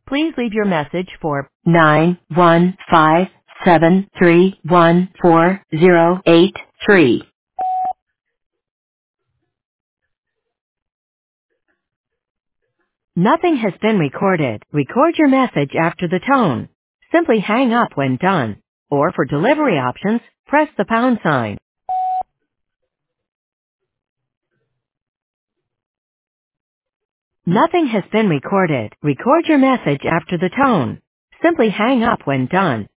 Please leave your message for 915731408. Nothing has been recorded. Record your message after the tone. Simply hang up when done. Or for delivery options, press the pound sign. Nothing has been recorded. Record your message after the tone. Simply hang up when done.